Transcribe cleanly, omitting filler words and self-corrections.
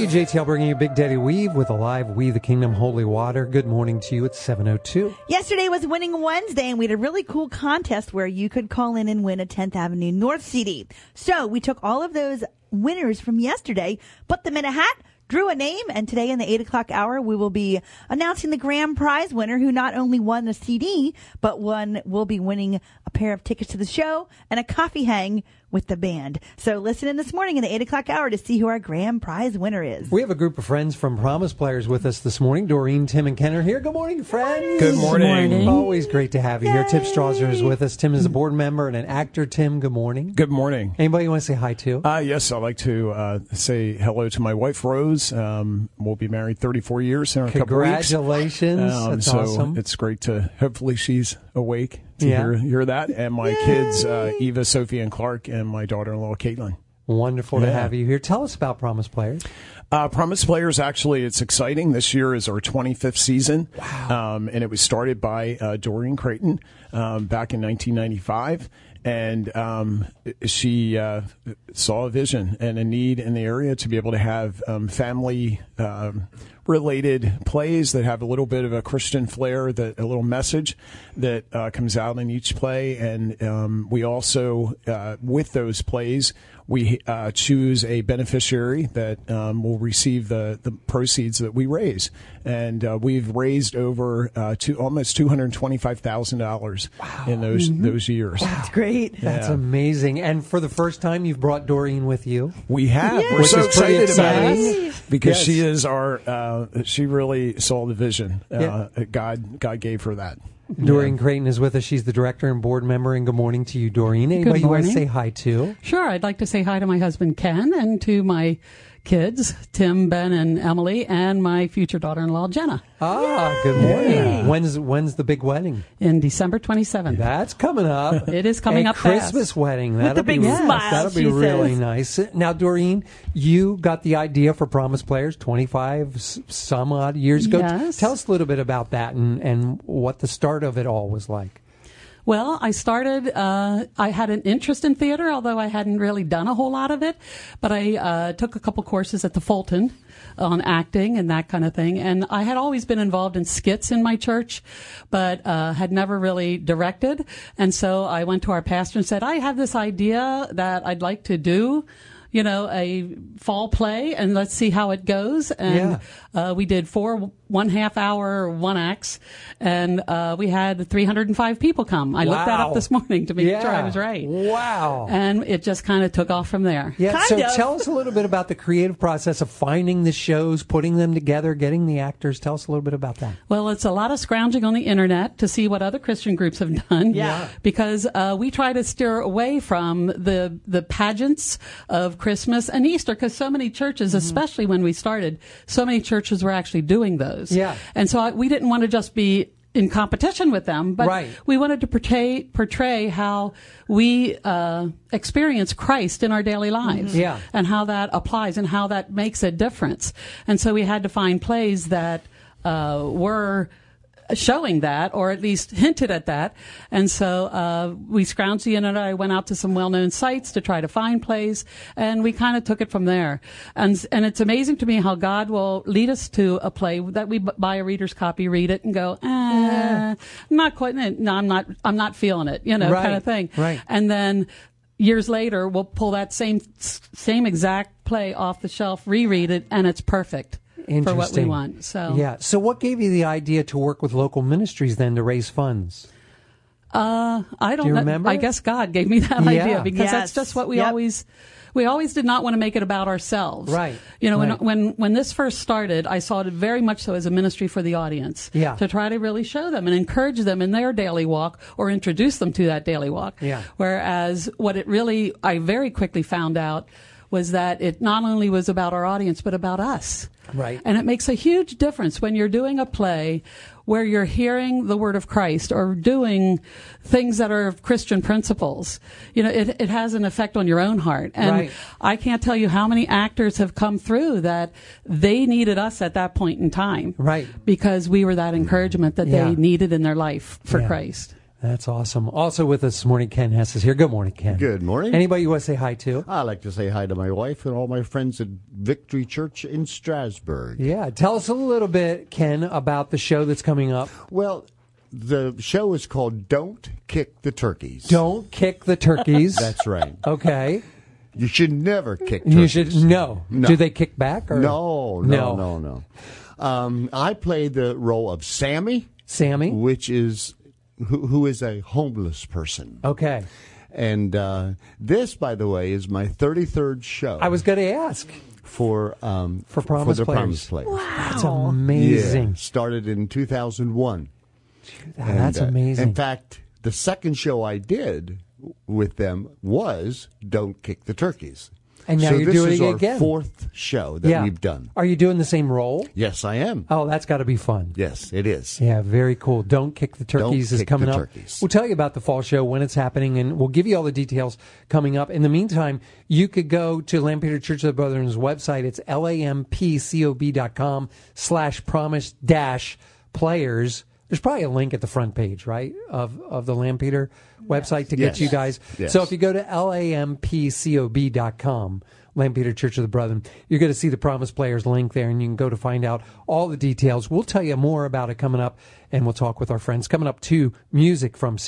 WJTL bringing you Big Daddy Weave with a live We the Kingdom Holy Water. Good morning to you. It's 7:02. Yesterday was Winning Wednesday, and we had a really cool contest where you could call in and win a 10th Avenue North CD. So we took all of those winners from yesterday, put them in a hat, drew a name, and today in the 8 o'clock hour, we will be announcing the grand prize winner who not only won a CD, but will be winning a pair of tickets to the show and a coffee hang with the band. So listen in this morning in the 8 o'clock hour to see who our grand prize winner is. We have a group of friends from Promise Players with us this morning. Doreen, Tim, and Ken are here. Good morning, friends. Good morning. Always great to have you here. Yay. Tim Strasser is with us. Tim is a board member and an actor. Tim, good morning. Good morning. Anybody you want to say hi to? Yes, I'd like to say hello to my wife, Rose. We'll be married 34 years in a couple weeks. Congratulations. That's so awesome. It's great to, hopefully she's awake to Yeah. hear that. And my kids, Eva, Sophie, and Clark, and my daughter-in-law, Caitlin. Wonderful to have you here. Tell us about Promise Players. Promise Players, actually, it's exciting. This year is our 25th season. Wow. And it was started by Doreen Creighton back in 1995. And she saw a vision and a need in the area to be able to have family related plays that have a little bit of a Christian flair, that a little message that comes out in each play. And we also, with those plays, we choose a beneficiary that will receive the proceeds that we raise. And we've raised over almost $225,000 in those years. That's great. That's amazing. And for the first time, you've brought Doreen with you. We have. Yes. We're so Which is pretty excited about exciting. it because Yes. she is she really saw the vision. God gave her that. Doreen Creighton is with us. She's the director and board member. And good morning to you, Doreen. Anybody you want to say hi to? Sure. I'd like to say hi to my husband, Ken, and to my kids, Tim, Ben, and Emily, and my future daughter-in-law, Jenna. Good morning. Yeah. When's the big wedding? In December 27th. That's coming up. It is coming a up fast. Christmas wedding. With the big smile, That'll be she really says. nice. Now, Doreen, you got the idea for Promise Players 25 some odd years ago. Yes. Tell us a little bit about that and what the start of it all was like. Well, I started, I had an interest in theater, although I hadn't really done a whole lot of it. But I took a couple courses at the Fulton on acting and that kind of thing. And I had always been involved in skits in my church, but had never really directed. And so I went to our pastor and said, I have this idea that I'd like to do, a fall play, and let's see how it goes. And we did 4 1/2-hour one acts, and we had 305 people come. I looked that up this morning to make sure I was right. Wow. And it just kind of took off from there. Yeah, Kind so of. tell us a little bit about the creative process of finding the shows, putting them together, getting the actors. Tell us a little bit about that. Well, it's a lot of scrounging on the internet to see what other Christian groups have done. Yeah. Because we try to steer away from the pageants of Christmas and Easter, because so many churches, especially when we started, so many churches were actually doing those. Yeah. And so we didn't want to just be in competition with them, but Right. we wanted to portray how we experience Christ in our daily lives. Yeah. And how that applies and how that makes a difference. And so we had to find plays that were showing that, or at least hinted at that. And so we scrounged the internet. I went out to some well-known sites to try to find plays, and we kind of took it from there. And it's amazing to me how God will lead us to a play that we buy a reader's copy, read it, and go, not quite. No, I'm not feeling it, Right, kind of thing. right. And then years later, we'll pull that same exact play off the shelf, reread it, and it's perfect for what we want. So So what gave you the idea to work with local ministries then to raise funds? I don't Do you know. remember? I guess God gave me that idea, because Yes. that's just what we Yep. always did not want to make it about ourselves. Right. When Right. when this first started, I saw it very much so as a ministry for the audience. Yeah. To try to really show them and encourage them in their daily walk, or introduce them to that daily walk. Yeah. Whereas I very quickly found out was that it not only was about our audience, but about us. Right. And it makes a huge difference when you're doing a play where you're hearing the word of Christ or doing things that are of Christian principles. It has an effect on your own heart. And Right. I can't tell you how many actors have come through that they needed us at that point in time. Right. Because we were that encouragement that Yeah. they needed in their life for Yeah. Christ. That's awesome. Also with us this morning, Ken Hess is here. Good morning, Ken. Good morning. Anybody you want to say hi to? I'd like to say hi to my wife and all my friends at Victory Church in Strasbourg. Yeah. Tell us a little bit, Ken, about the show that's coming up. Well, the show is called Don't Kick the Turkeys. Don't kick the turkeys. That's right. Okay. You should never kick turkeys. You should no. Do they kick back? Or? No. I play the role of Sammy. Sammy? Which is who is a homeless person. Okay. And this, by the way, is my 33rd show. I was going to ask. For Promise the Players. Promise Players. Wow. That's amazing. Yeah, started in 2001. That's amazing. In fact, the second show I did with them was Don't Kick the Turkeys. And now so you're doing it this is our again. fourth show that we've done. Are you doing the same role? Yes, I am. Oh, that's got to be fun. Yes, it is. Yeah, very cool. Don't Kick the Turkeys is coming up. Turkeys. We'll tell you about the fall show, when it's happening, and we'll give you all the details coming up. In the meantime, you could go to Lampeter Church of the Brother's website. It's lampcob.com/promise-players. There's probably a link at the front page, right, of the Lampeter website to get you guys. Yes. So if you go to lampcob.com, Lampeter Church of the Brethren, you're going to see the Promise Players link there, and you can go to find out all the details. We'll tell you more about it coming up, and we'll talk with our friends. Coming up, too, music from